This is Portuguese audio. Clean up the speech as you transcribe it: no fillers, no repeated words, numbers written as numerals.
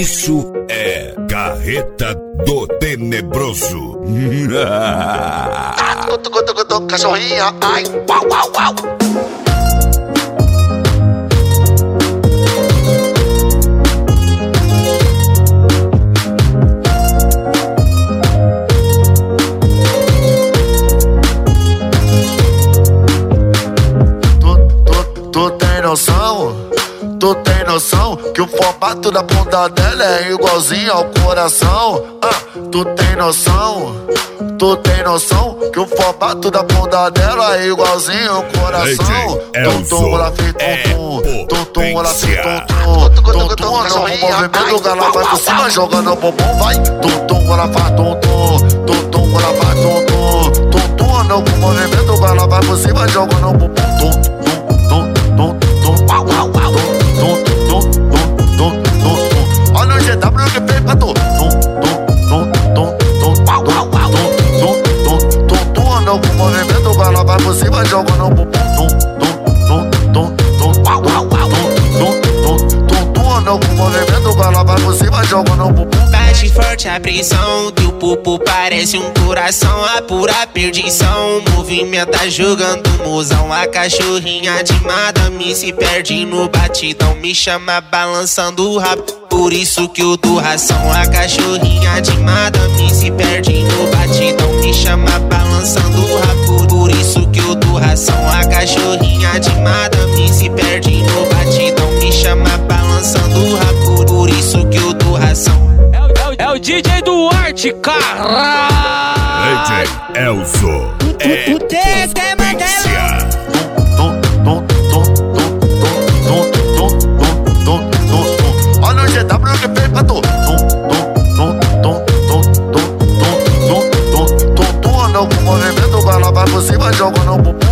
Isso é Carreta do Tenebroso. Cachorrinha, ai, uau, uau, uau. Tu tem noção que o formato da bunda dela é igualzinho ao coração? Tu tem noção que o formato da bunda dela é igualzinho ao coração? Tum-tum, ela fez tum-tum, tum-tum, ela fez tum-tum, tum-tum, ela no movimento, ela vai por cima jogando bumbum, vai. Tum-tum, ela faz tum-tum, tum-tum, ela faz tum-tum, tum-tum, ela no movimento, ela vai por cima jogando bumbum, olha o GW que fez pra tu. Anda com movimento, ela vai por cima jogando bumbum. Anda com movimento, ela vai por cima jogando bumbum. Bate forte a pressão, teu pupo parece um coração, a pura perdição. Movimenta jogando mozão, a cachorrinha de madame se perde no batidão, me chama balançando o rabo, por isso que eu dou ração. A cachorrinha de madame se perde no batidão, me chama balançando o rabo, por isso que eu dou ração. A cachorrinha de madame se perde no batidão, me chama balançando o rabo, por isso que eu dou ração. É o DJ Duarte, caralho! DJ Elzo é potência. Olha o GW que fez pra tu. Anda com movimento, ela vai por cima jogando bumbum.